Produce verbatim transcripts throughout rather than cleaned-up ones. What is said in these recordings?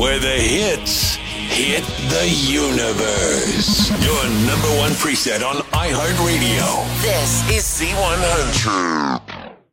where the hits hit the universe. Your number one preset on iHeartRadio. This is Z one hundred.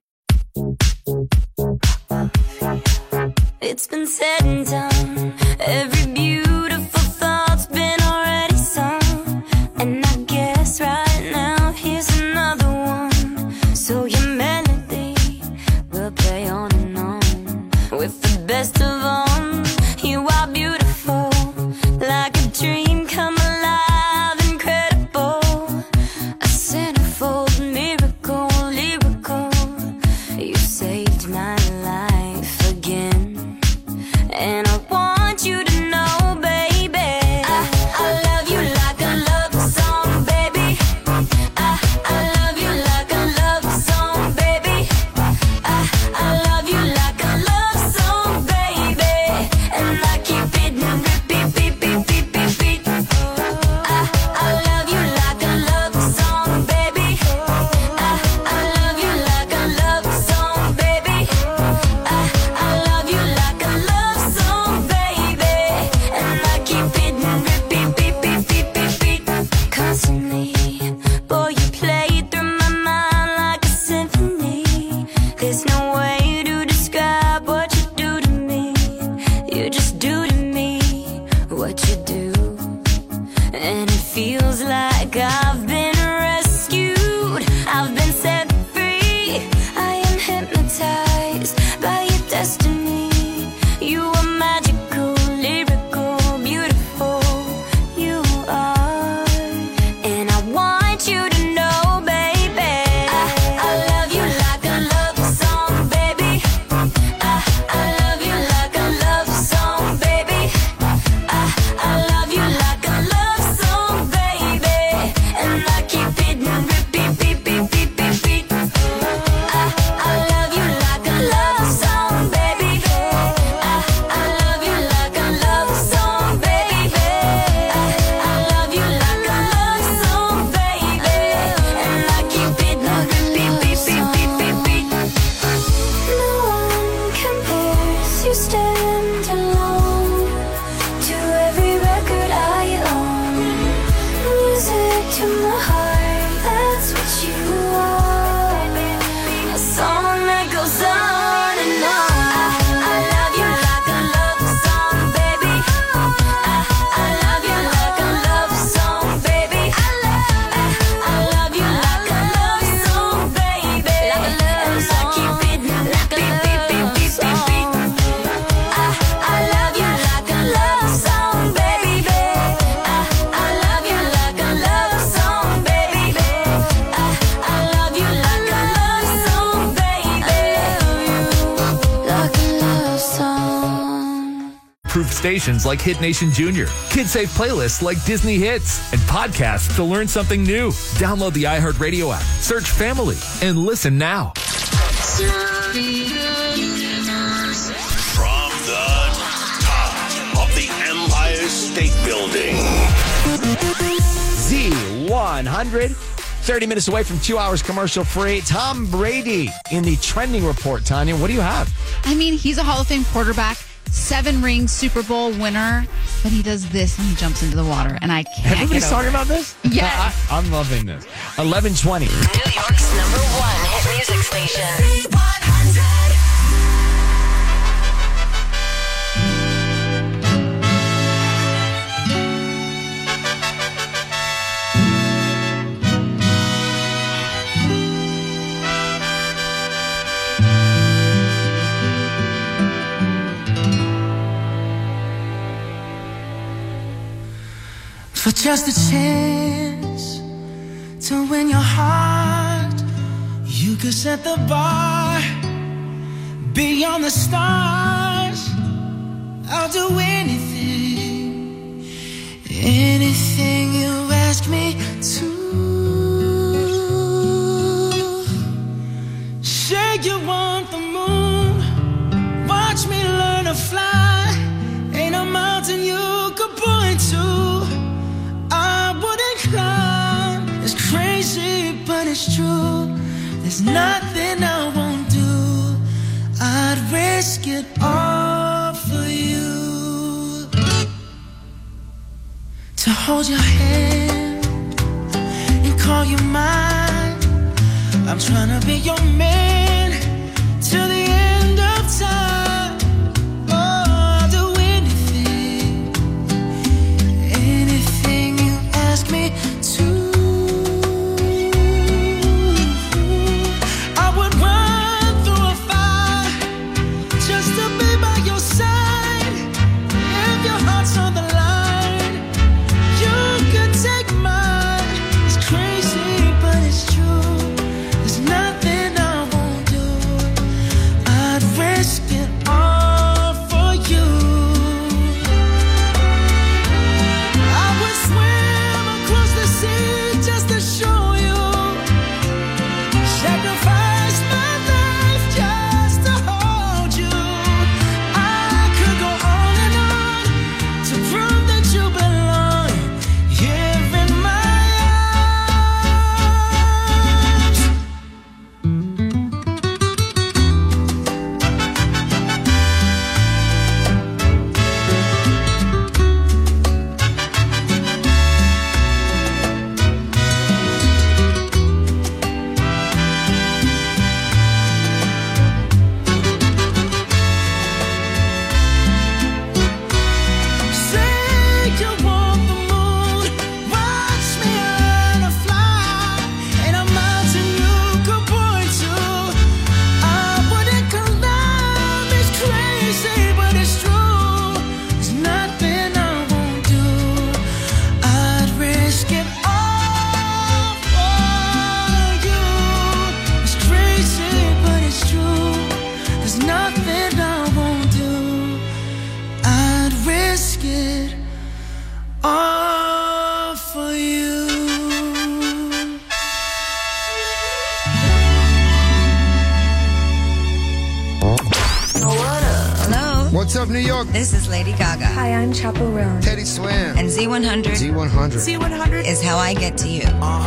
It's been said and done. Every beautiful thought's been already sung. And I guess right now here's another one. So your melody will play on and on. With the best of them, you are beautiful. Like a dream come alive, incredible. A centerfold miracle, lyrical. You saved my life again. And I want you to know, baby, I, I love you like a love song, baby. I, I love you like a love song, baby. I, I love you like a love song, baby. And I keep it and repeat, beat, beat, beat, beat, beat. I, I love you like a love song, baby. I, I love you like a love song, baby. I, I love you like a love song, baby. And I keep it and repeat, beat, beat, beat, beat, beat. Constantly, boy, you play through my mind like a symphony. There's no way to describe what you do to me. You just do to me what you do. And it feels like I've been rescued. I've been set free. I am hypnotized by your destiny. You are magical, lyrical, beautiful. You are. And I want you to know, baby, I, I love you like a love song, baby. I, I love you like a love song, baby. I, I love you like a love song, baby. And I keep it and repeat, beat, beat, beat, beat, beat. I, I love you like a love song, baby. I, I love you like a love song, baby. I, I love you like a love song, baby. And I keep it and repeat, beat, beat, beat, beat, beat. No one compares, you stand alone to every record I own. Music to my heart, that's what you are. A song that goes on and on. I, I love you like a love song, baby. I, I love you like a love song, baby. I, I love you like a love song, baby. And I keep it like a beat, beat, beat, beat, beat. I, I love you like a love song, baby. I, I love you like a love song, baby. I, I love you like a love song, baby. Like a love song. Approved stations like Hit Nation Junior, kid-safe playlists like Disney Hits, and podcasts to learn something new. Download the iHeartRadio app, search Family, and listen now. From the top of the Empire State Building. Z one hundred, thirty minutes away from two hours commercial free. Tom Brady in the trending report. Tanya, what do you have? I mean, he's a Hall of Fame quarterback, seven ring Super Bowl winner, but he does this and he jumps into the water, and I can't Everybody's get over talking it. about this? Yes. I, I'm loving this. eleven twenty. New York's number one hit music station. one hundred. For just a chance to win your heart, you could set the bar beyond the stars. I'll do anything, anything you ask me to. Say you want the moon, watch me learn to fly. Ain't a mountain you could point to I wouldn't climb. It's crazy, but it's true. There's nothing I won't do. I'd risk it all for you. hold your hand and call you mine. I'm trying to be your man till the end of time. Oh, I'll do anything, anything you ask me to. I would run through a fire just to be by your side. If your heart's on the line, you could take mine. It's crazy, but it's true. There's nothing I won't do. I'd risk it all for you. I would swim across the sea just to show you. Sacrifice my life just to hold you. I could go on and on to prove that you belong here in my say you want the moon, watch me learn to fly. Ain't a mountain you could point to I wouldn't climb. It's crazy, but it's true. There's nothing I won't do. I'd risk it all for you. It's crazy, but it's true. There's nothing I won't do. I'd risk it all for you. Hello, What's up, New York? this is Lady Gaga. Hi, I'm Chappell Roan. Teddy Swan. And Z one hundred Z one hundred. Z one hundred is how I get to you.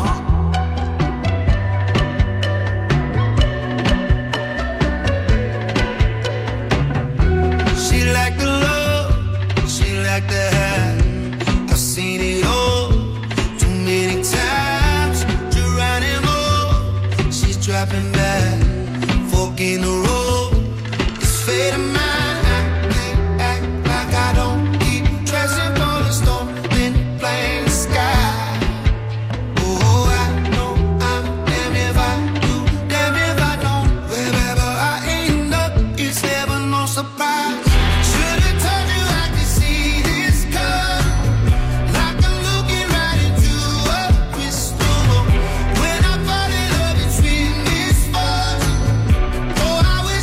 She like the love, she like the high. I've seen it all too many times. Geronimo, she's dropping back, fork in the road. It's fate of mine. I can't act like I don't keep dressing for the storm, then blame the sky. Oh, I know I'm damn if I do, damn if I don't. Wherever I end up, it's never no surprise. Should've told you I could see this coming, like I'm looking right into a crystal ball. When I fall in love, it's been this far. Oh, I wish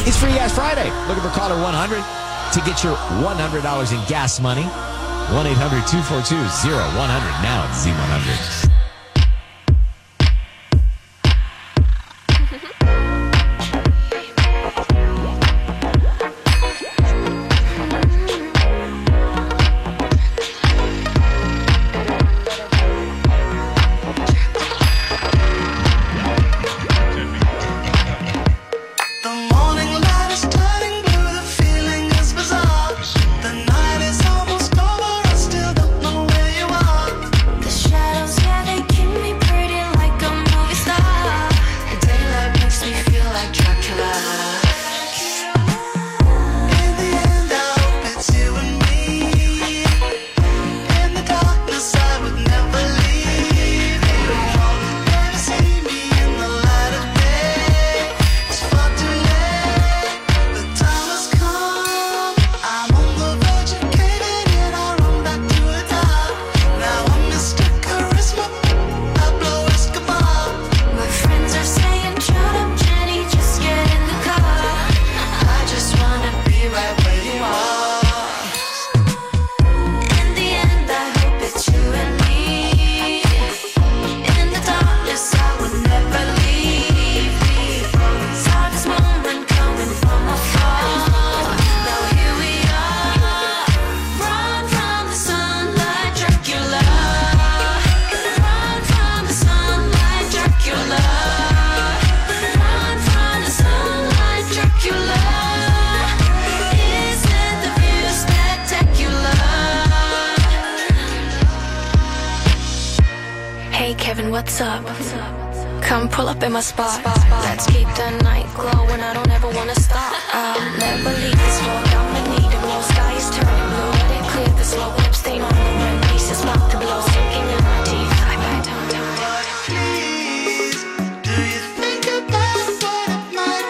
It's Free Gas Friday. Looking for caller one hundred to get your one hundred dollars in gas money. one eight hundred two four two zero one zero zero now at Z one hundred. What's up? Come pull up in my spot. Let's keep the night glowing. I don't ever wanna stop. I'll never leave this road. I'ma need it. More sky is turning blue. Let it clear the slow lip stain on the rim. Pieces mouth to blow. Sinking in my teeth. I bite down, down, down. Please, do you think about what it might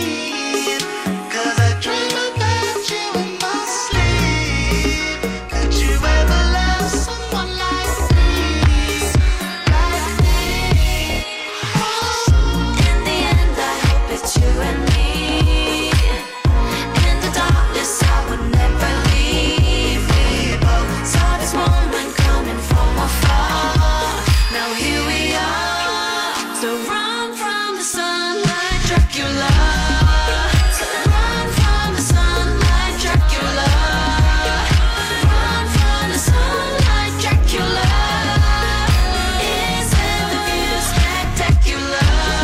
mean? 'Cause I dream about you in my sleep. Could you ever love someone like me? You and me in the darkness, I would never leave. We both saw this moment coming from afar. Now here we are. So run from the sunlight, Dracula. So run from the sunlight, Dracula. Run from the sunlight, Dracula. Isn't the view spectacular?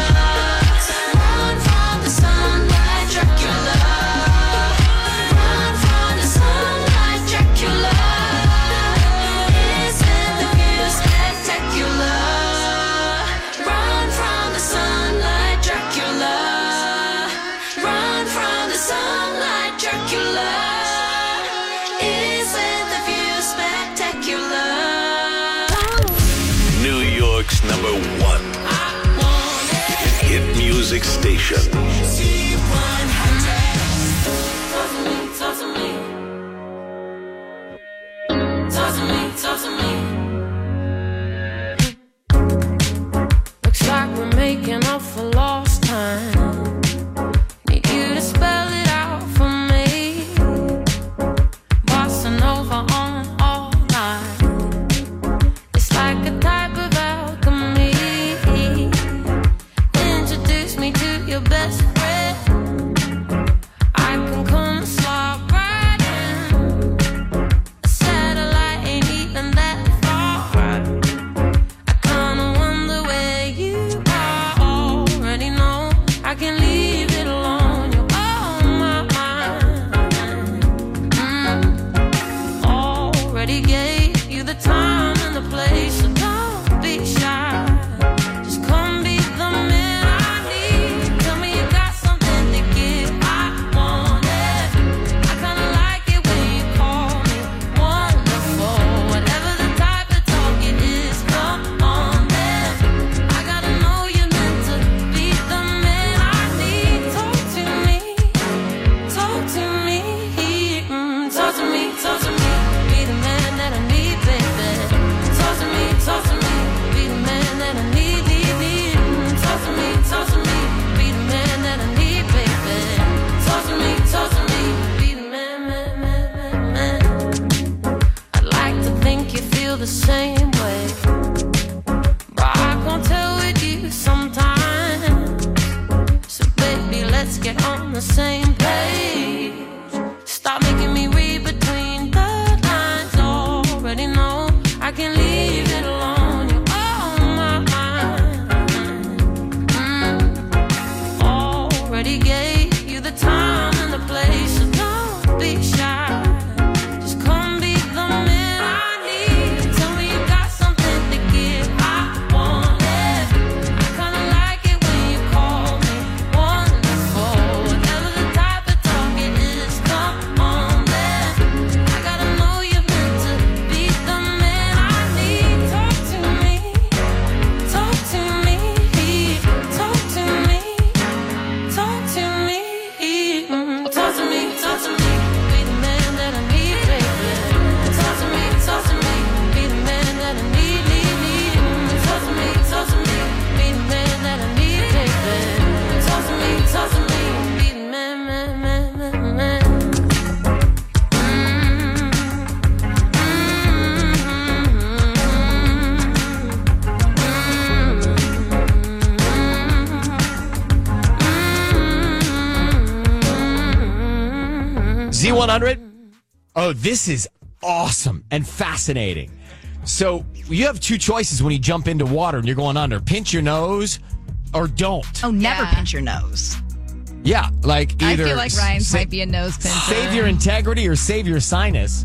Number one hit music station. Z one hundred. Talk to me, talk to me. Talk to me, talk to me. Looks like we're making up for lost time. Need you to spell it out for me. Bossa Nova on all night. It's like a type of alchemy. Introduce me to your best friend. same page. Stop making me read between the lines. Already know I can leave it alone. You're on my mind. Mm. Already gave you the time and the place, so don't be shy. Just come be the man I need. Tell me you got something to give. I want it. I kinda like it when you call me wonderful. Whatever the type of talk it is, come on then. I gotta know you're meant to be the man I need. Talk to me, talk to me, talk to me, talk to me, mm, talk to me, talk to me. Be the man that I need, baby. Talk to me, talk to me. Be the man that I need, need, need. Mm, talk to me, talk to me. Be the man that I need, baby. Talk to me, talk to me. Be the man, man, man, man, man. Z one hundred? Oh, this is awesome and fascinating. So you have two choices when you jump into water and you're going under. Pinch your nose or don't. Oh, never Yeah. pinch your nose. Yeah, like I either feel like Ryan's sa- might be a nose pincher. save your integrity or save your sinus.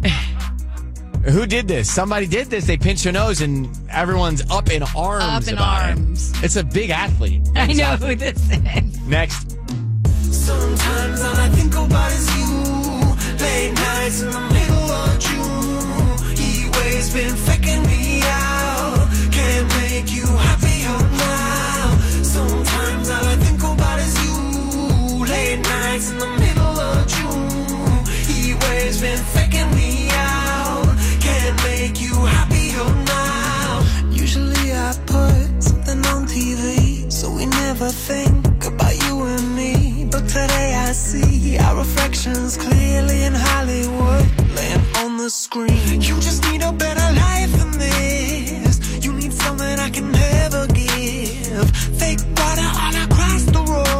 Who did this? Somebody did this. They pinched their nose and everyone's up in arms Up in about arms. it. It's a big athlete. I Big know athlete. who this is. Next. Sometimes all I think about is you. Late nights in the middle of June. He waves been faking me out. Can't make you happier now. Sometimes all I think about is you. Late nights in the middle of June. He waves been faking me out. Can't make you happier now. Usually I put something on T V, so we never think about you and me. But today I see our reflections clearly in Hollywood, laying on the screen. You just need a better life than this. You need something I can never give. Fake water all across the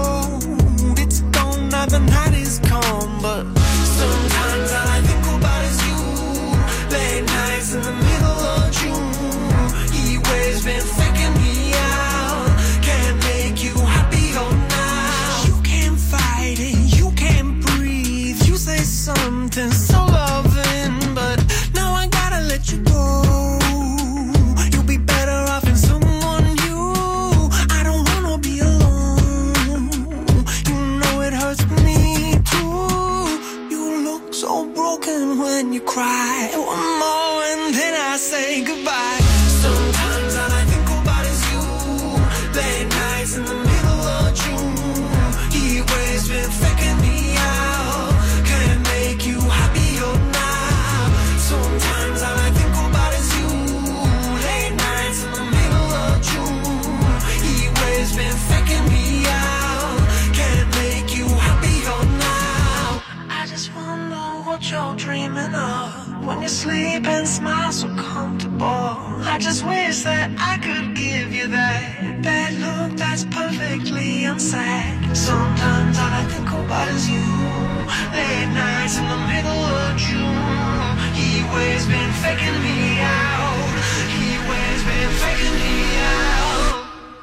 road. It's gone now, the night is come. But sometimes all I think about is you. Late nights in the middle of June. He waves been faking me out. Can't make you happier now. You can't fight it, you can't breathe. You say something so loving, but now I gotta let you go. You'll be better off in someone new. I don't wanna be alone. You know it hurts me too. You look so broken when you cry. One more and then I say goodbye. Sometimes all I think about is you. Late nights in the middle of June. He waves been faking me out. Can't make you happier now. Sometimes all I think about is you. Late nights in the middle of June. He waves been faking me out. Can't make you happier now. I just wonder what you're dreaming of when you sleep and smile so comfortable. I just wish that I could give you that that look that's perfectly unsaid. Sometimes all I think about is you. Late nights in the middle of June. He waves been faking me out. He waves been faking me out.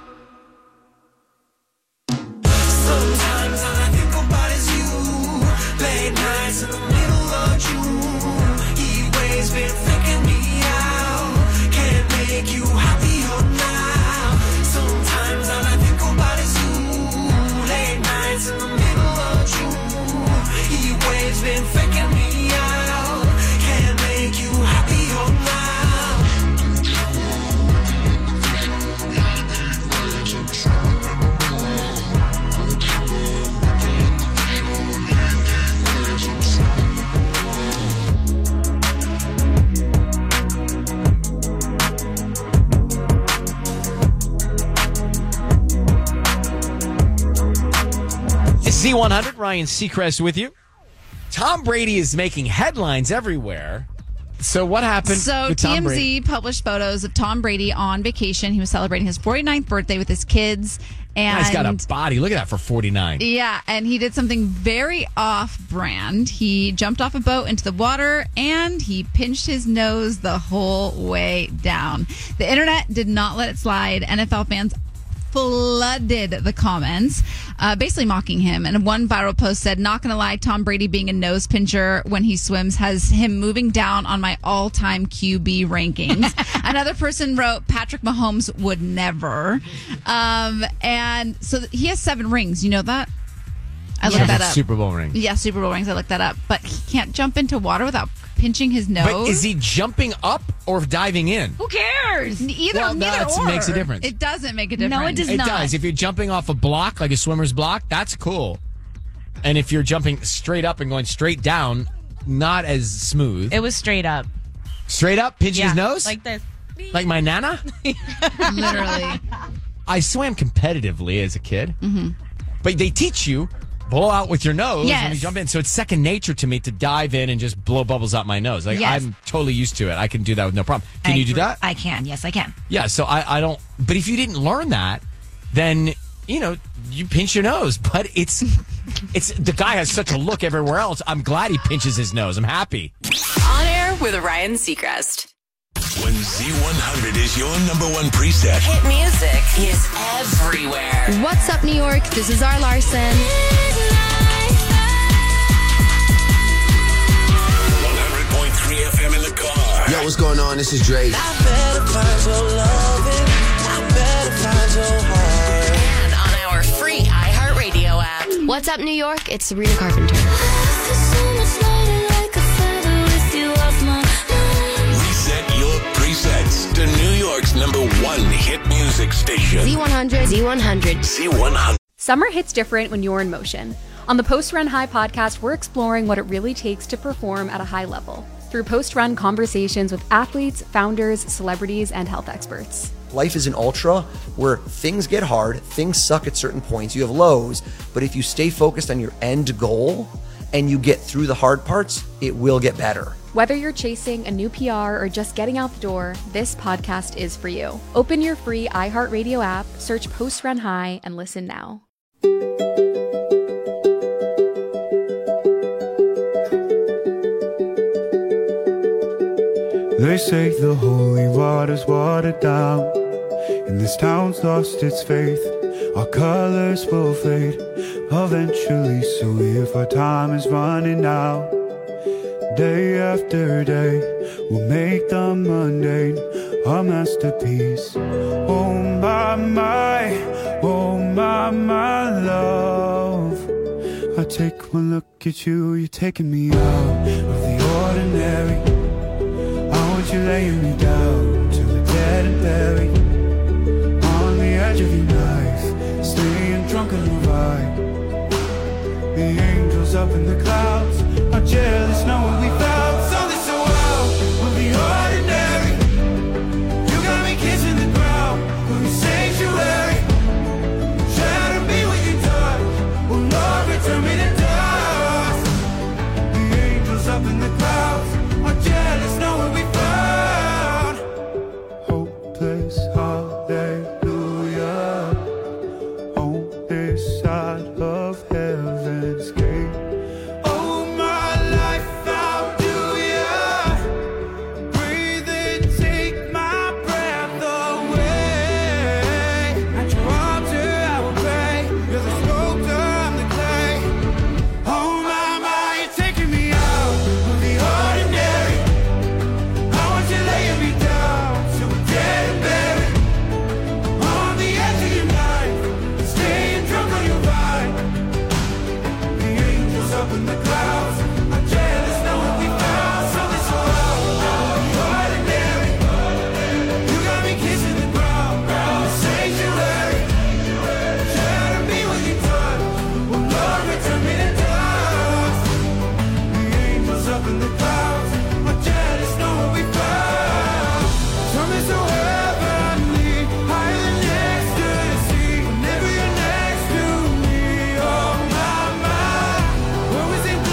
Sometimes all I think about is you. Late nights in the middle of June. He waves been faking me out. Can't make you happier now. Sometimes all I think about is you. Late nights in the middle of June. He waves been faking me out. Can't make you happier now. Z one hundred, Ryan Seacrest with you. Tom Brady is making headlines everywhere So what happened So with Tom T M Z Brady? published photos of Tom Brady on vacation. He was celebrating his forty-ninth birthday with his kids. And Guy's got a body. Look at that for forty-nine. yeah, and he did something very off-brand. He jumped off a boat into the water, and he pinched his nose the whole way down. The internet did not let it slide. N F L fans flooded the comments, uh, basically mocking him. And one viral post said, "Not gonna lie, Tom Brady being a nose pincher when he swims has him moving down on my all-time Q B rankings." Another person wrote, "Patrick Mahomes would never." Um, and so th- he has seven rings. You know that? I looked that up. Super Bowl ring. Yeah, Super Bowl rings. I looked that up. But he can't jump into water without pinching his nose. But is he jumping up or diving in? Who cares? Either, Well, neither that or. makes a difference. It doesn't make a difference. No, it does It not. does. If you're jumping off a block, like a swimmer's block, that's cool. And if you're jumping straight up and going straight down, not as smooth. It was straight up. Straight up, pinching Yeah, his nose? like this. Like my nana? Literally. I swam competitively as a kid. Mm-hmm. But they teach you blow out with your nose when Yes. you jump in. So it's second nature to me to dive in and just blow bubbles out my nose. Like Yes. I'm totally used to it. I can do that with no problem. Can I you do agree. that? I can. Yes, I can. Yeah, so I, I don't. But if you didn't learn that, then you know you pinch your nose. But it's it's the guy has such a look everywhere else. I'm glad he pinches his nose. I'm happy. On air with Ryan Seacrest. When Z one hundred is your number one preset, Hit music is everywhere. What's up, New York? This is our Larson. one hundred point three F M in the car. Yo, what's going on? This is Drake. And on our free iHeartRadio app. What's up, New York? It's Sabrina Carpenter. Reset your presets to New York's number one hit music station. Z one hundred. Z one hundred. Z one hundred. Summer hits different when you're in motion. On the Post Run High podcast, we're exploring what it really takes to perform at a high level through post-run conversations with athletes, founders, celebrities, and health experts. Life is an ultra where things get hard, things suck at certain points, you have lows, but if you stay focused on your end goal and you get through the hard parts, it will get better. Whether you're chasing a new P R or just getting out the door, this podcast is for you. Open your free iHeartRadio app, search Post Run High, and listen now. They say the holy water's watered down, and this town's lost its faith. Our colors will fade eventually, so if our time is running out, day after day, we'll make the mundane a masterpiece. Oh my, my, oh my, my love. I take one look at you, you're taking me out of the ordinary. You laying me down till we're dead and buried on the edge of your knife, staying drunk on your vibe. The angels up in the clouds are jealous knowing we found something so wild. We'll be ordinary. You got me kissing the ground, we'll be sanctuary. Try to be what you touch, will Lord return me to dust. The angels up in the clouds are jealous knowing we found. Hallelujah, on this side of heaven's gate. Oh, my life, how do ya? Breathe and take my breath away. At your altar, I will pray. You're the sculptor, I'm the clay. Oh, my, my, you're taking me out of the ordinary. I want you laying me down, so we're dead and buried. On the edge of your knife, staying drunk on your vibe. The angels up in the clouds are jealous knowing we found something so ordinary. You got me kissing the ground, ground sanctuary. Try to be what you touch, will Lord return me to dust. The angels up in the clouds are jealous knowing we found something so heavenly, higher than ecstasy. Whenever you're next to me, oh my, my, where was it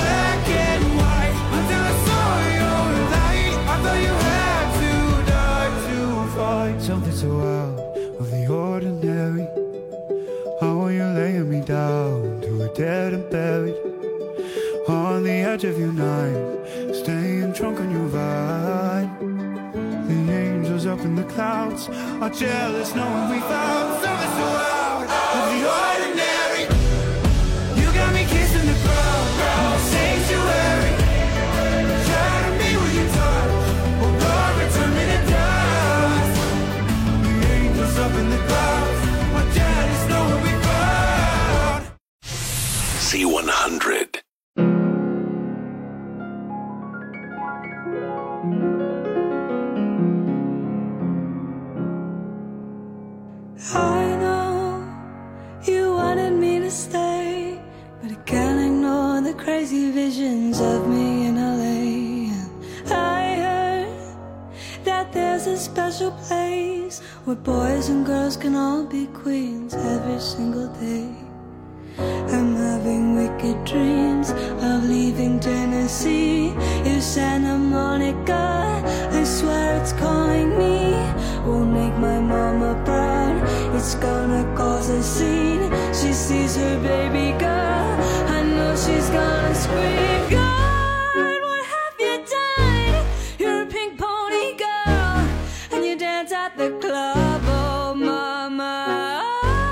on the edge of your night, staying drunk on your vibe. The angels up in the clouds are jealous knowing we found something so out of the ordinary. You got me kissing the ground, sanctuary. Shatter me with your touch, oh Lord, return me to dust. The angels up in the clouds are jealous knowing we found Z one hundred. I know you wanted me to stay, but I can't ignore the crazy visions of me in L A. I heard that there's a special place where boys and girls can all be queens every single day. I'm having wicked dreams of leaving Tennessee. If Santa Monica, I swear it's calling me. Won't make my mama proud, it's gonna cause a scene. She sees her baby girl, I know she's gonna scream. God, what have you done? You're a pink pony girl, and you dance at the club. Oh mama,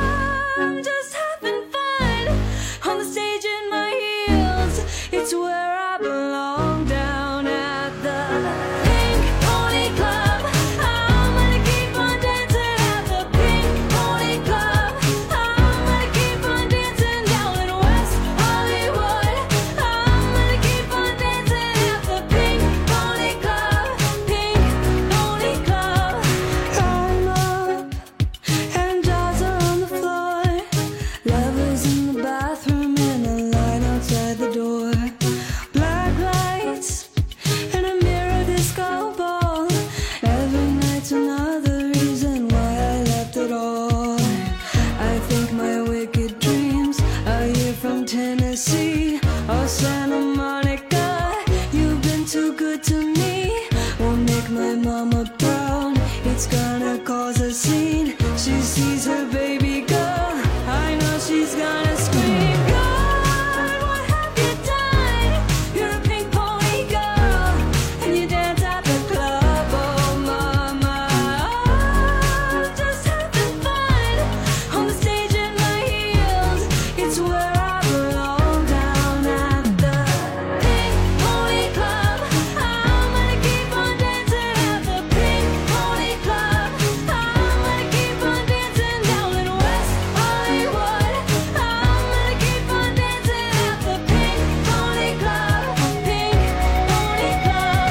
I'm just having fun on the stage in my heels. It's where I belong, down at the Pink Pony Club. I'm gonna keep on dancing at the Pink Pony Club. I'm gonna keep on dancing down in West Hollywood. I'm gonna keep on dancing at the Pink Pony Club. Pink Pony Club. I'm up and dolls are on the floor. Lovers in the bathroom and a line outside the door. Black lights and a mirror disco ball. Every night's another reason why I left it all. I think my wicked dreams are here from Tennessee or Santa Monica. You've been too good to me. Won't make my mama proud, it's gonna cause a scene. She sees her baby girl, I know she's gonna scream. God, what have you done? You're a pink pony girl, and you dance at the club. Oh mama, I'm just having fun on the stage in my heels. It's where I belong, down at the Pink Pony Club. I'm gonna keep on dancing at the Pink Pony Club. I'm gonna keep on dancing down in West Hollywood. I'm gonna keep on dancing at the Pink Pony Club. Pink Pony Club.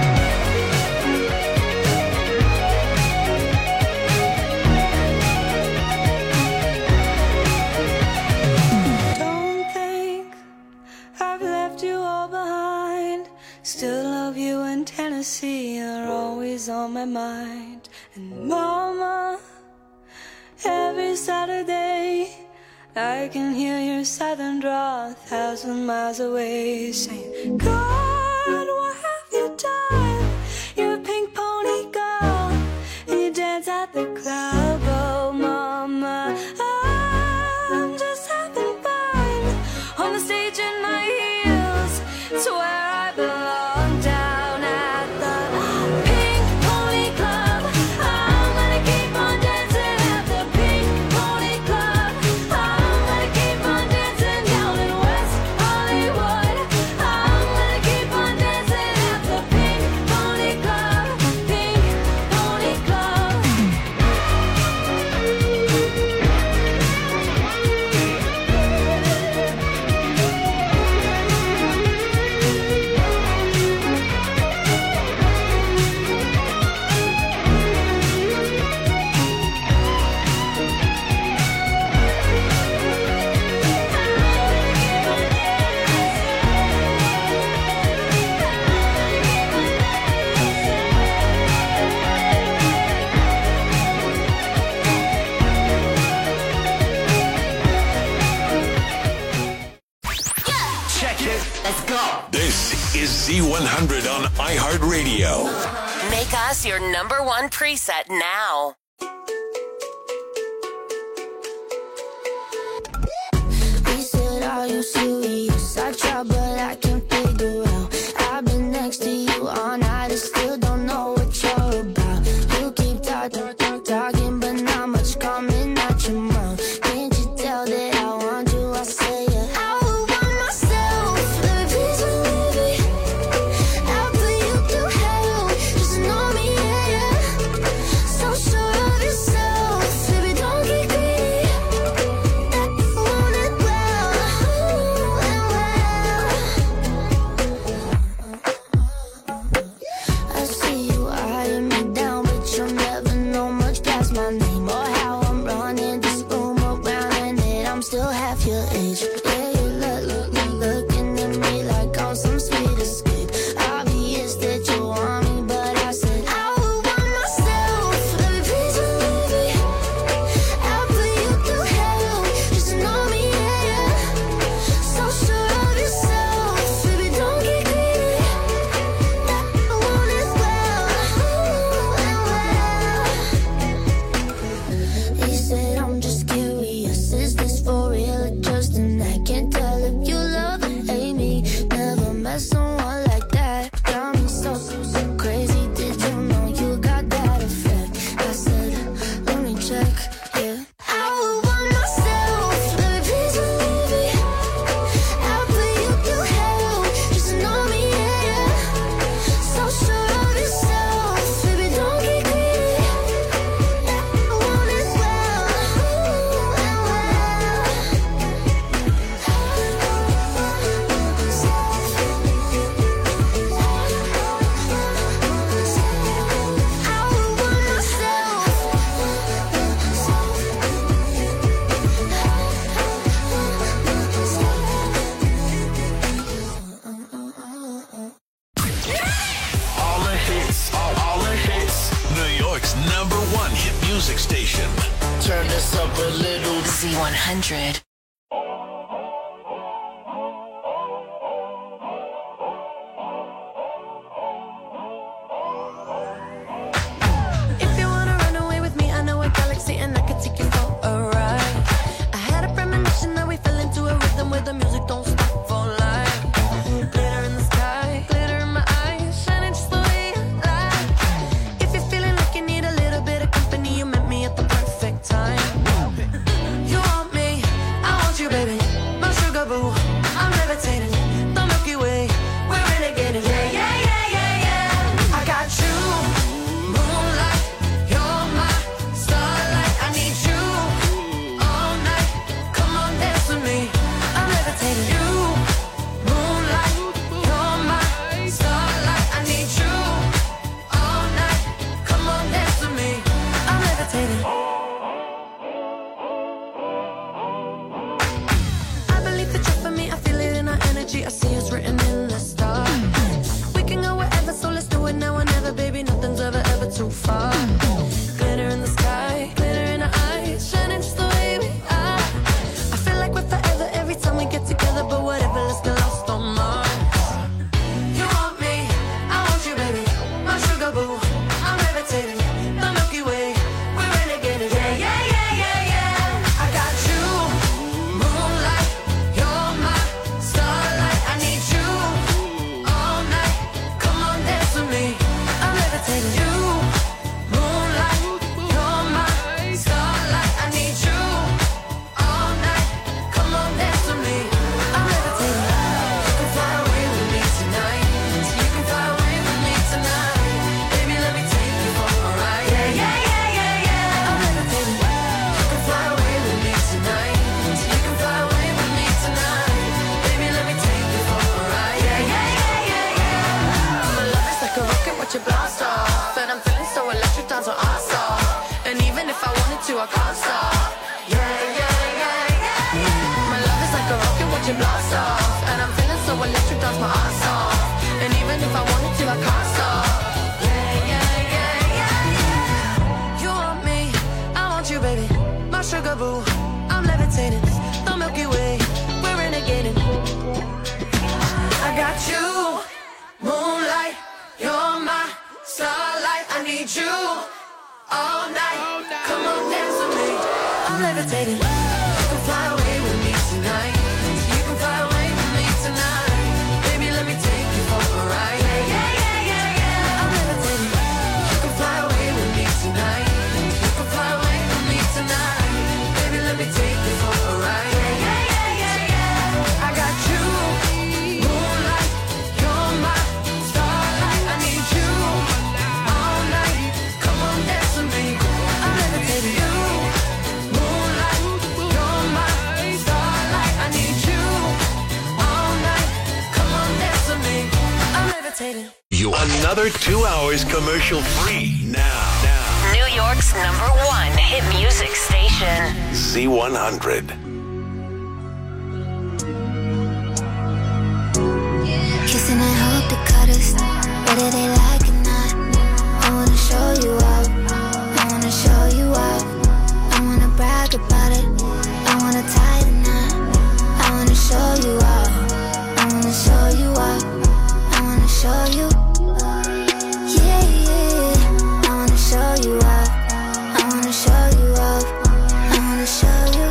Don't think I've left you all behind. Still love you, and Tennessee are always on my mind. And mama, every Saturday I can hear your southern drawl a thousand miles away, saying, God, what have you done? You're a pink pony girl, and you dance at the club. Oh mama, I'm just having fun on the stage in my heels. It's where I belong, down at the Pink Pony Club. I'm gonna keep on dancing at the Pink Pony Club. I'm gonna keep on dancing down in West Hollywood. I'm gonna keep on dancing at the Pink Pony Club. Pink Pony Club. Check it. Let's go. This is Z one hundred on iHeartRadio. Make us your number one preset now. We said, are you serious? I tried out, but I can't figure out. I've been next to you all night and still don't know what you're about. You keep talking, talk, talking, but not much coming out your mouth. Can't you tell that I want you? I say it. I would want myself, let me please believe it. I'll put you through hell, just know me, yeah, yeah. So sure of yourself, baby, don't get greedy. That you want it well, and well. I see you eyeing me down, but you'll never know much past my name or how I'm running this room around, and that I'm still half your age. Yeah, you look, look, look, looking at me like I'm some sweet escape. Obvious that you want me, but I said I would want myself. Let me please believe it. I'll put you through hell, just know me, yeah, yeah. So sure of yourself, baby, don't get greedy. That you want it well, and well. He said I'm just curious, is this for real or just an act? Can't tell if you love or hate me. Never met someone like that. Got me so, so, so crazy. Did you know you got that effect? I said, let me check, yeah. I would want myself, let me please believe it. I'll put you through hell, just know me, yeah, yeah. So sure of yourself, baby, don't get greedy. That you want it well, and well. I would want myself. All the hits, all, all the hits. New York's number one hit music station. Turn this up a little. Z one hundred. If you wanna run away with me, I know a galaxy and I can take you for a ride. I had a premonition that we fell into a rhythm where the music don't stop for life. Glitter in the sky, glitter in my eyes, shining just the way you like. If you're feeling like you need a little bit of company, you met me at the perfect time. You want me, I want you, baby. My sugar boo, I'm levitating. The Milky Way, we're renegading. Yeah, yeah, yeah, yeah, yeah. I got you, moonlight. You're my starlight. I need you all night. Come on, dance with me. I'm levitating. You, moonlight. You're my starlight. I need you all night. Come on, dance with me. I'm levitating. I believe that you're for me. I feel it in our energy. I see it's written in the stars. We can go wherever, so let's do it now or never, baby. Nothing's ever, ever too far. Glitter in the sky, glitter in our eyes, shining just the way we are. I feel like we're forever every time we get together, but whatever, let's get lost on Mars. You want me, I want you, baby. My sugar boo, I'm levitating. The Milky Way, we're renegading. Yeah, yeah, yeah, yeah, yeah. I got you, moonlight. You're my starlight. I need you all night. Come on, dance with me. I'm levitating. You, moonlight. You're my starlight. I need you all night. Come on, dance with me. I'm levitating. You can fly away with me tonight. You can fly away with me tonight. Baby, let me take you for a ride. Yeah, yeah, yeah, yeah, yeah. I'm levitating. You can fly away with me tonight. You can fly away with me tonight. Baby, let me take you for a ride. Yeah, yeah, yeah, yeah, yeah. My love is like a rocket, watch it blast off. And I'm feeling so electric, down so awesome. And even if I wanted to, I can't stop. Yeah, yeah, yeah, yeah. My love is like a rocket, watch it blast off. And I'm feeling so electric, dance my ass off. And even if I wanted to, I can't stop. Yeah, yeah, yeah, yeah. You want me, I want you, baby. My sugar boo, I'm levitating. The Milky Way, we're renegading. I got you, moonlight. You're my starlight. I need you all night. Come on, dance with me. I'm levitating. You can fly away with me tonight. You can fly away with me tonight. levitating. You another two hours commercial free now. Now. New York's number one hit music station. Z one hundred. Kissing and hope to cut us, whether they like it or not. I wanna show you up, I wanna show you up. I wanna brag about it, I wanna tie the knot. I wanna show you up, I wanna show you up. I wanna show you, yeah, yeah. I wanna show you up, I wanna show you up. I wanna show you,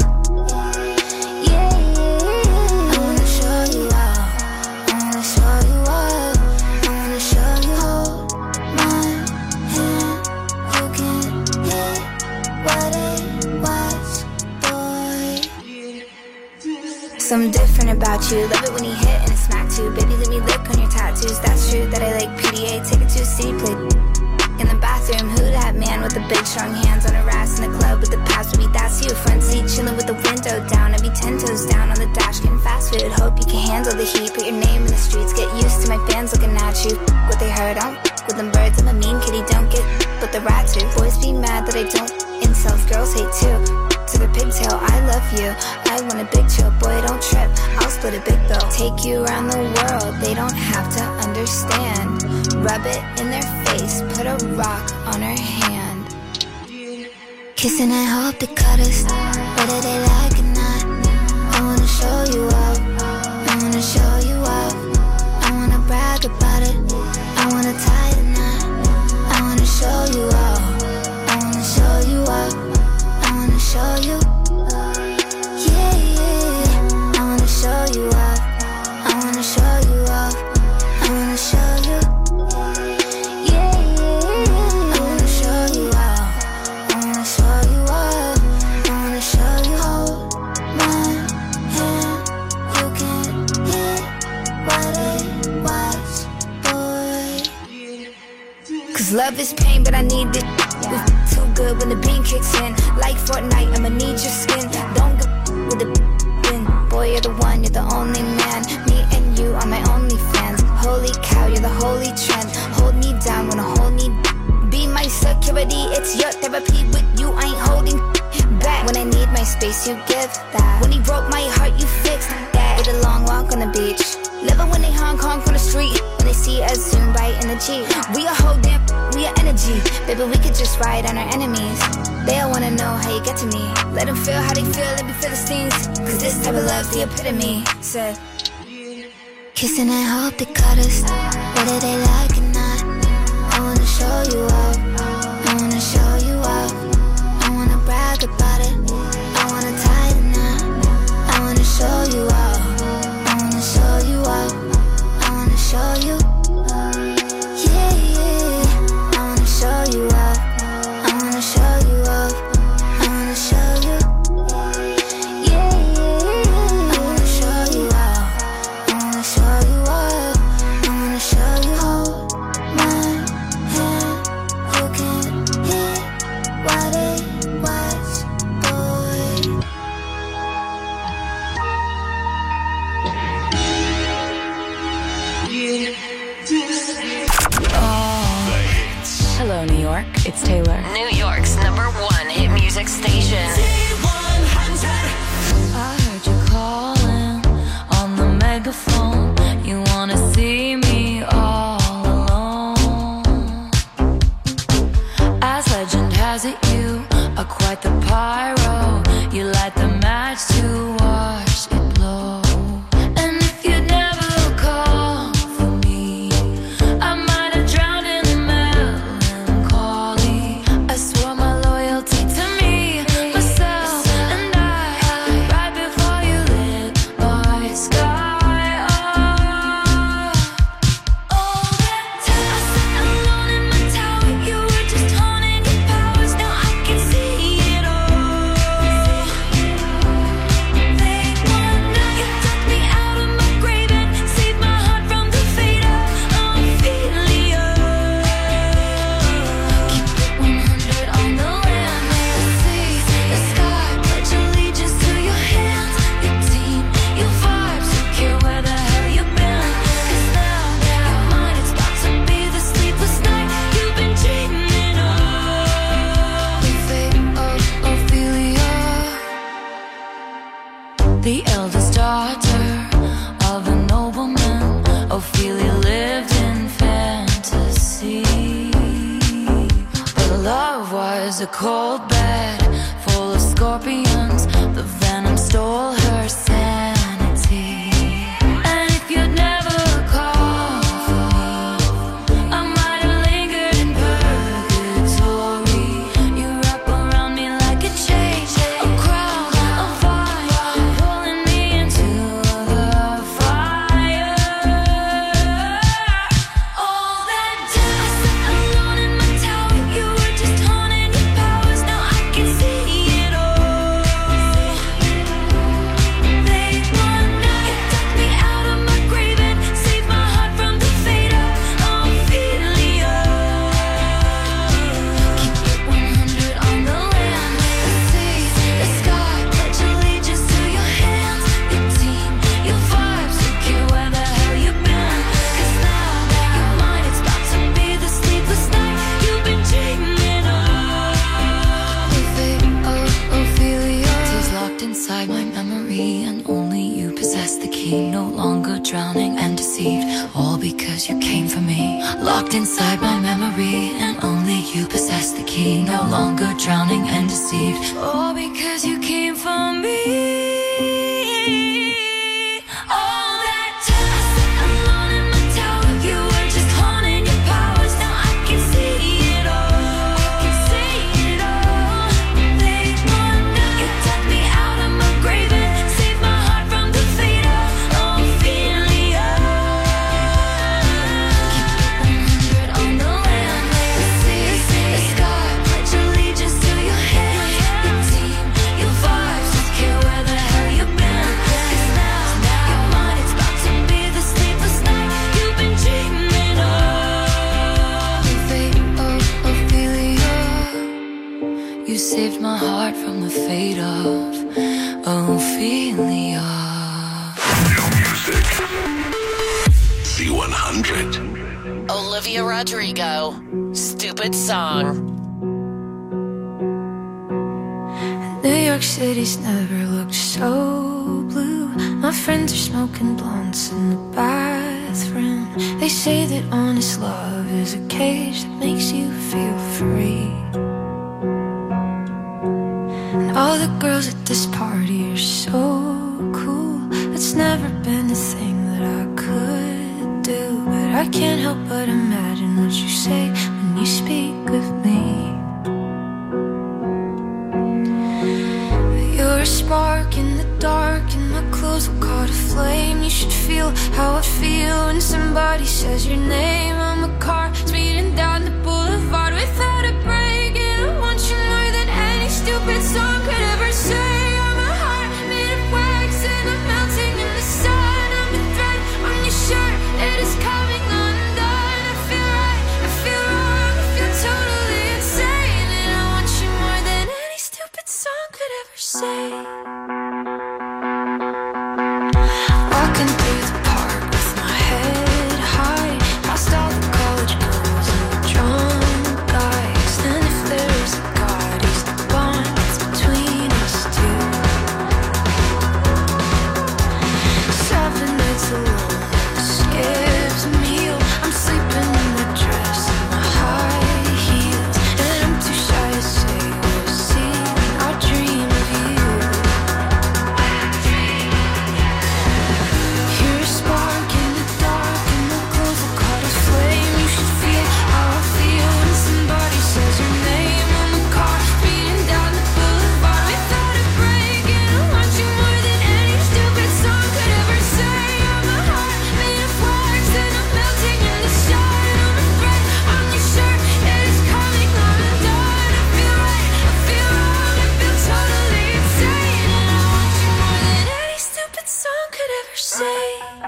yeah, yeah. I wanna show you up, I wanna show you up. I wanna show you, hold my hand. You can hit what it was, boy. Something different about you. Love it when you hit and it's smack too. Baby, let me lick on your tattoos. That's true that I like P D A. Take it to a city, play in the bathroom. Who that man with the big strong hands on her ass in the club with the pass? Baby, that's you. Front seat chilling with the window down. I be ten toes down on the dash getting fast food. Hope you can handle the heat. Put your name in the streets. Get used to my fans looking at you. What they heard, I don't with them birds. I'm a mean kitty, don't get but the rat too. Boys be mad that I don't. Incels, girls hate too. To the pigtail, I love you. I want a big chill, boy, don't trip. I'll split a big bill. Take you around the world, they don't have to understand. Rub it in their face, put a rock on her hand. Kissing and hope to cut us, whether they like or not. I wanna show you up, I wanna show you up. I wanna brag about it, I wanna tie the knot. I wanna show you up, I wanna show you up. I wanna show you, yeah, yeah. I wanna show you up, I wanna show you up. I wanna show you, yeah, yeah. I wanna show you up, I wanna show you up. I wanna show you, hold my hand. You can hit what it was, boy. Cause love is pain, but I need it. Too good when the beam kicks in. Like Fortnite, I'ma need your skin. Don't go with the bin. Boy, you're the one, you're the only man. Me and you are my only fans. Holy cow, you're the holy trend. Hold me down, wanna hold me. Be my security, it's your therapy. With you, I ain't holding back. When I need my space, you give that. When he broke my heart, you fixed that. With a long walk on the beach. Living when they Hong Kong from the street. When they see us zoom right in the Jeep. We a whole damn, we a energy. Baby, we could just ride on our enemies. They all wanna know how you get to me. Let them feel how they feel, let me feel the stings. Cause this type of love's the epitome. Said, kissing and hope to cut us, whether they like or not. I wanna show you up, I wanna show you up. I wanna brag about it, I wanna tie the knot. I wanna show you up, I wanna show you up. I wanna show you, yeah, yeah. I wanna show you up, I wanna show you up. I wanna show you, yeah, yeah. I wanna show you up, I wanna show you up. I wanna show you, hold my hand. You can hit what it was, boy. Hello, New York. It's Taylor. New York's number one hit music station. I heard you calling on the megaphone. You wanna see me all alone. As legend has it, you are quite the pyro. You light the match to watch it blow. And if you'd never call for me, I might have drowned in the melancholy. I swore my loyalty to me, myself, and I. Right before you lit my sky up. All that time I sat alone in my tower, you were just honing your powers. Now I can see it all. a cold bed full of scorpions. The venom stole her sanity. And if you'd never called for me, I might have lingered in purgatory. You wrap around me like a chain, a crown, a fire, pulling me into the fire. All that time I sat alone in my tower, you were just haunting your powers. Now I can see it all. Late one night, you took me out of my grave and saved my heart from the fate of Ophelia. Keep it one hundred on the land, the sea, the sky. Pledge allegiance to your hands, your team, your vibes. Don't care where the hell you've been, 'cause now you're mine. It's about to be the sleepless night you've been dreaming of. The fate of Ophelia. Tears locked inside my memory, and only you possess the key. No longer drowning and deceived, all because you came for me. Locked inside my memory, and only you possess the key. No longer drowning and deceived, all because you came for me. All that time I sat alone in my tower, you were just haunting your powers. Now I can see it all. I can see it all. Late one night, you dug me out of my grave and saved my heart from the fate of Ophelia. Keep it one hundred on the land, the sea, the sky. Pledge allegiance to your hands, your team, your vibes. Don't care where the hell you've been, 'cause now you're mine. It's about to be the sleepless night you've been dreaming of. The fate of Ophelia. You saved my heart from the fate of Ophelia. New music. Z one hundred. Olivia Rodrigo, Stupid Song. New York City's never looked so blue. My friends are smoking blunts in the bathroom. They say that honest love is a cage that makes you feel free. And all the girls at this party are so cool. It's never been a thing that I could do, but I can't help but imagine what you say when you speak of me. You're a spark in the dark, and my clothes will caught a flame. You should feel how I feel when somebody says your name. I'm a car speeding down the boulevard without a break, and I want you more than any stupid song could ever say. I'm a heart made of wax, and I'm melting in the sun. I'm a thread on your shirt, it is coming undone. I feel right, I feel wrong, I feel totally insane, and I want you more than any stupid song could ever say. Walking through the park with my head high, past all the college girls and the drunk guys. And if there's a God, he's the bond that's between us two. Seven nights alone, skips a meal. I'm sleeping in my dress and my high heels, and I'm too shy to say what I see when I dream of you. You're a spark in the dark, and my clothes will caught a flame. You should feel how I feel when somebody says your name. I'm a car speeding down the boulevard without a break, and I want you more than any stupid song could ever say. I'm a heart made of wax, and I'm melting in the sun. I'm a thread on your shirt, it is coming undone. I feel right, I feel wrong, I feel totally insane, and I want you more than any stupid song could ever say.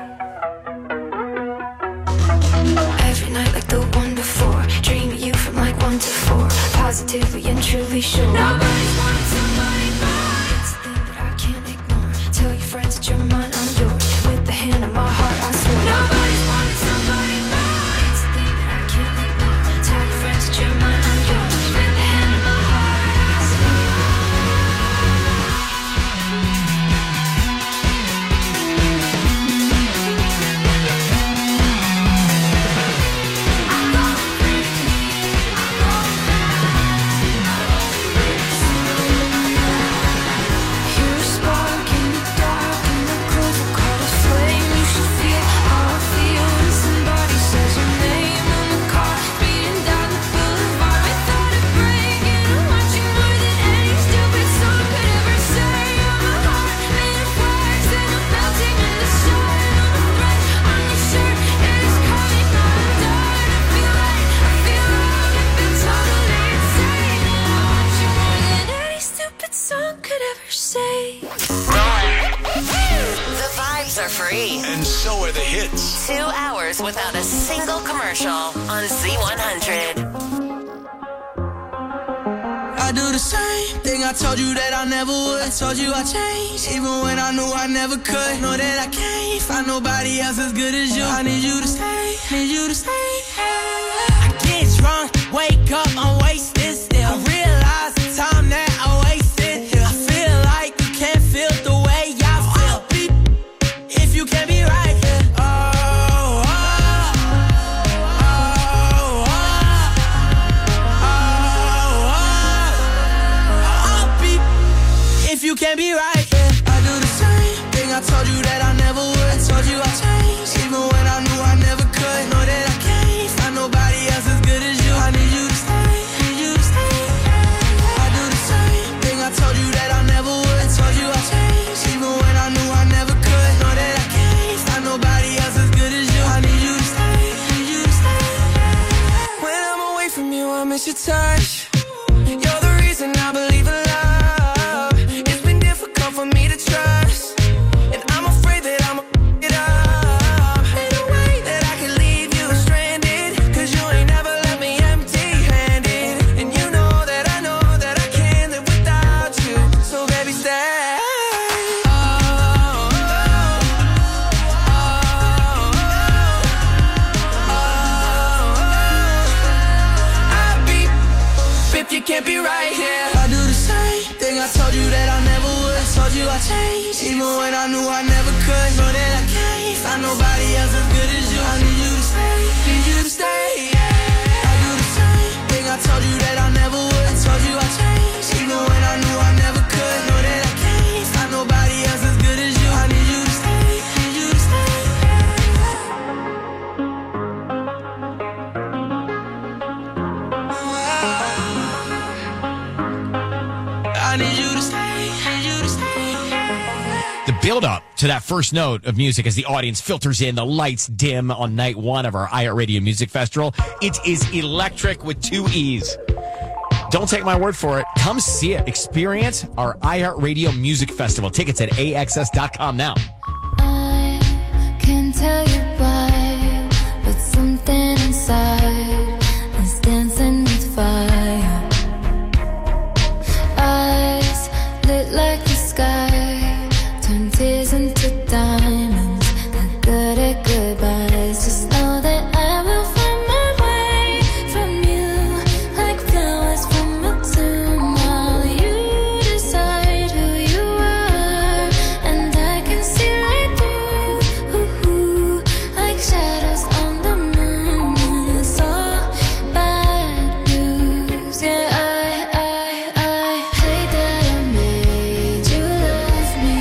Every night like the one before, dream of you from like one to four, positively and truly sure. Nobody's wanted somebody more. It's a thing that I can't ignore. Tell your friends that you're mine, I'm yours. With the hand on my heart, I swear. Nobody's wanted somebody more. It's a thing that I can't ignore. Tell your friends that you're mine, I'm yours. With the hand on my heart, I swear. I'm going free. I'm going back. hits. Two hours without a single commercial on Z one hundred. I do the same thing I told you that I never would. I told you I changed, even when I knew I never could. Know that I can't find nobody else as good as you. I need you to stay, need you to stay. I get drunk, wake up, I'm wasted still. I realize the time that I wasted. I feel like you can't feel the way I feel. If you can't be right here. Oh, oh, oh, oh, oh, oh. I'll be if you can't be right here. I do the same thing I told you that I never would. I told you I changed, even when I knew I never could. Know that I can't find nobody else as good as you. I need you to stay, need you to stay. I do the same thing I told you that I never would. I told you I changed, even when I knew I never could. Know that I can't find nobody else as good as you. I need you to stay, need you to stay. When I'm away from you, I miss your touch. You're the reason I believe in love. It's been difficult for me to trust, and I'm afraid that I'm gonna it up. Ain't no way that I can leave you stranded, cause you ain't never left me empty-handed. And you know that I know that I can't live without you. So baby, stay. Oh, oh, oh, oh, oh. I'll be if you can't be right here. I do the same thing I told you that I never would. I told you I changed, even when I knew I never could. Know that I can't find nobody else as good as you. I need you to stay, need you to stay. I do the same thing I told you that I never would. I told you I changed, even when I knew I never could. Know that I can't find nobody else as good as you. I need you to stay, need you to stay. I need you to stay, need you to stay. The build up to that first note of music as the audience filters in, the lights dim on night one of our iHeartRadio Music Festival. It is electric with two E's. Don't take my word for it. Come see it. Experience our iHeartRadio Music Festival. Tickets at A X S dot com now. I can't tell you why, but something inside is dancing with fire. Eyes lit like the sky, turn tears into diamonds. Not good at goodbyes. Just know that I will find my way from you, like flowers from a tomb. While you decide who you are, and I can see right through, ooh, like shadows on the moon. It's all bad news. Yeah, I, I, I hate that I made you love me.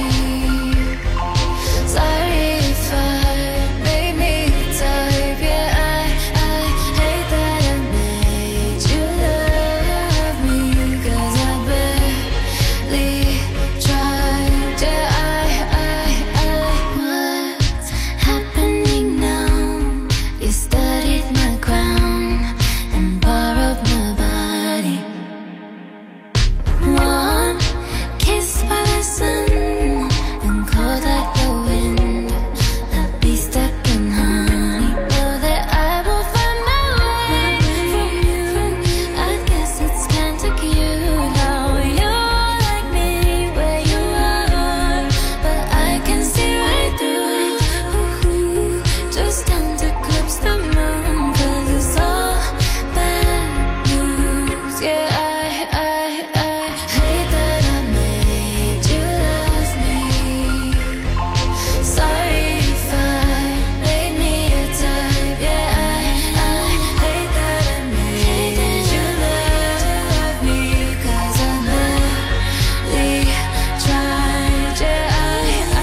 Sorry if I made me type. Yeah, I, I hate that I made you love me, 'cause I barely tried. Yeah, I, I, I, what's happening now? You studied my crown and borrowed my body. One kiss by the sun and cold like the wind. I'll be stuck in honey. Know that I will find my way from you. I guess it's kinda cute how you're like me where you are, but I can see right through. Ooh, just time to eclipse the moon, 'cause it's all bad news. Yeah, I, I, I hate that I made you love me. Sorry if I made me a type. Yeah, I, I hate that I made you love me, 'cause I barely tried. Yeah, I,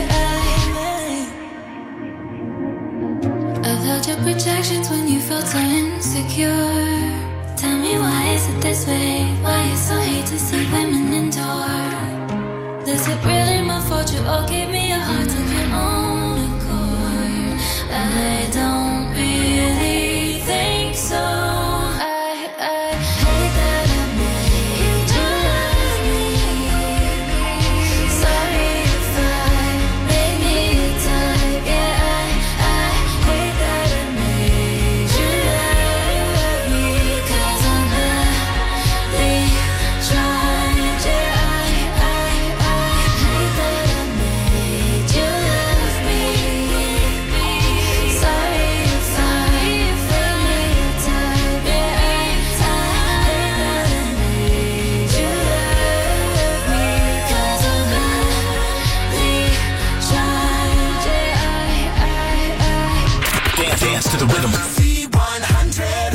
I, I I've held your projections when you felt so insecure. Tell me, why is it this way? Why you so hate to see women endure? Is it really my fault you all gave me a heart of your own accord? I don't really think so. I, I hate that I made you love me. Sorry if I made me a type. Yeah, I, I dance to the rhythm. Z one hundred.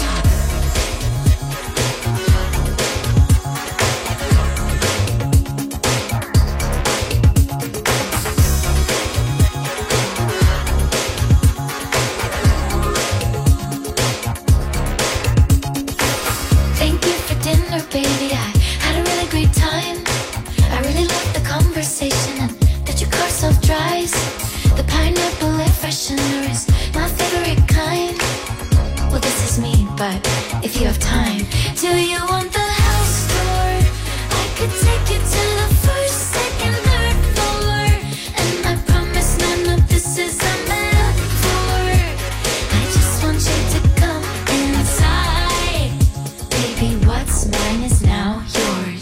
Thank you for dinner, baby. I had a really great time. I really loved the conversation and that your car self-drives. The pineapple air freshener is my favorite kind. Well, this is me, but if you have time, do you want the house tour? I could take you to the first, second, third floor. And I promise none of this is a metaphor. I just want you to come inside. Baby, what's mine is now yours.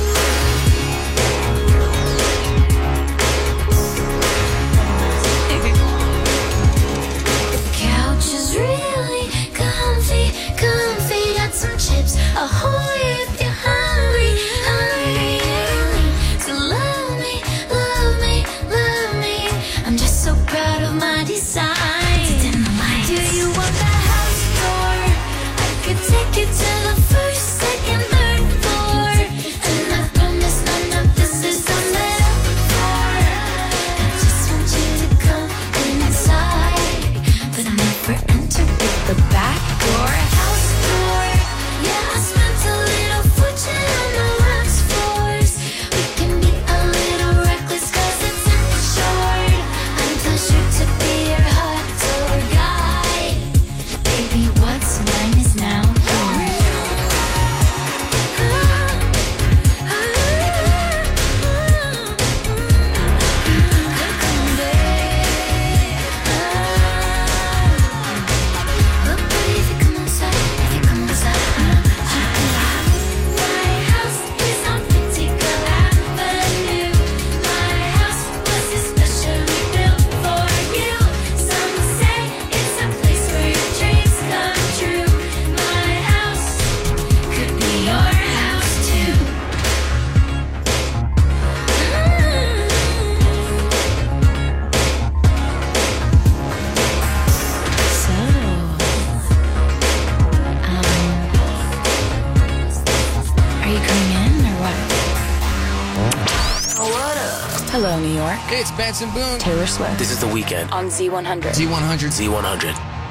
The couch is really comfy, comfy. Got some chips, ahoy if you're hungry, hungry, hungry. So love me, love me, love me. I'm just so proud of my design. Do you want the house tour? I could take you to the first, second, third floor. And I promise none of this is a metaphor. I just want you to come inside, but never enter with the back door. House tour, yeah, I spent a little fortune on the wax floors. We can be a little reckless 'cause it's insured. I'm too sure to be your hot tour guide. Baby, what's mine is now yours. But baby, if you come inside, if you come inside, my house is on Fittico Avenue. My house was especially built for you. Some say it's a place where your dreams come true. My house could be your house too. So, um, are you coming in or what? Hello, New York. It's Benson Boone. Taylor Swift. This is The Weeknd. On Z one hundred. Z one hundred. Z one hundred.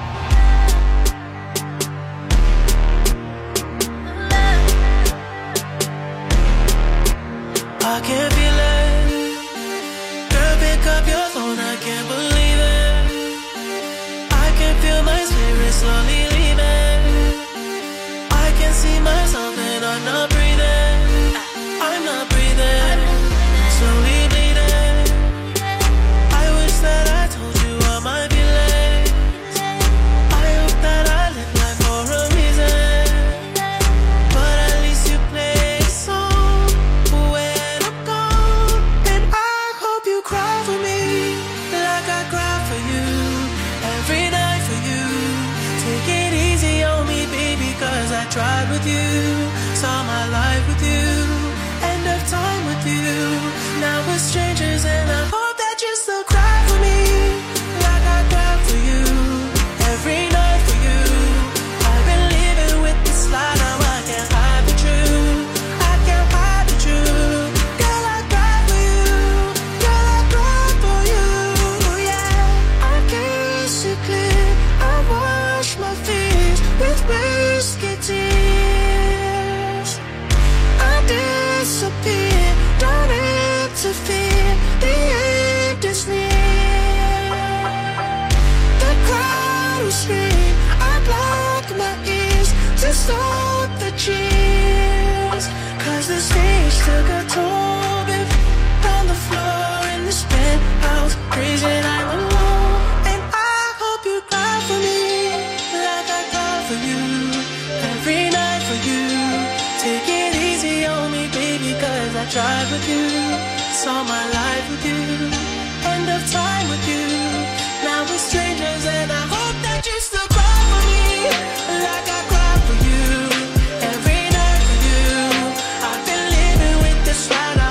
I can't feel it. Girl, pick up your phone, I can't believe it. I can feel my spirit slowly leaving. I can see myself and I'm not breathing. I'm not breathing. Slowly bleeding. I wish that I told you all my feelings. I hope that I live life for a reason. But at least you play a song when I'm gone. And I hope you cry for me like I cry for you. Every night for you. Take it easy on me, baby, 'cause I tried with you. Saw my life with you. End of time with you. Now we're strangers and I hope that you still cry for me like I cry for you. Every night for you. I've been living with this lie, now I can't hide the truth. I can't hide the truth. Girl, I cry for you. Girl, I cry for you. Yeah, I can't see clear. I wash my fears with whiskey tears. I disappear, don't interfere. The end is near. The crowd will scream. I block my ears to stop the cheers. 'Cause the stage took a toll, babe. On the floor in this penthouse, crazy I'm alone. And I hope you cry for me like I cry for you. Every night for you. Take it easy on me, baby, 'cause I tried with you. Saw my life with you. End of time with you. Now we're strangers and I hope that you still cry for me like I cry for you. Every night for you. I've been living with this right.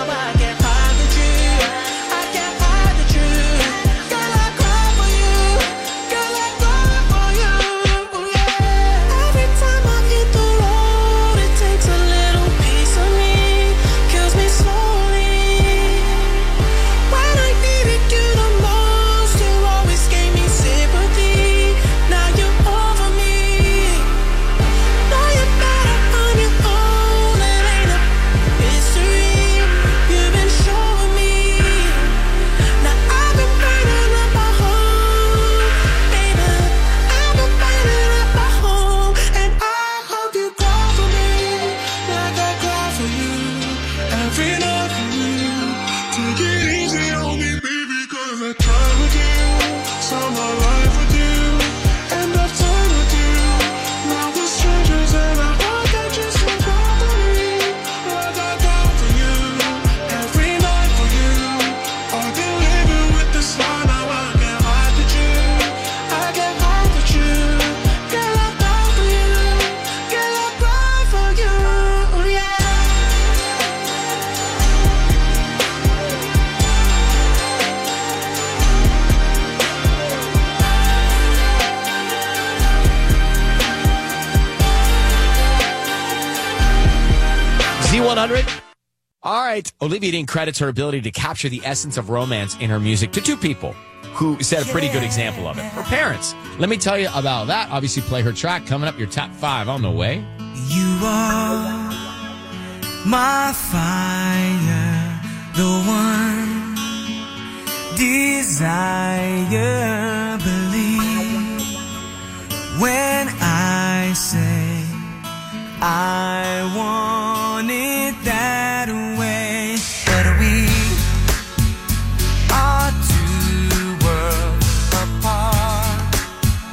one hundred. All right. Olivia Dean credits her ability to capture the essence of romance in her music to two people who set a pretty good example of it. Her parents. Let me tell you about that. Obviously, play her track. Coming up, your top five on the way. You are my fire, the one desire.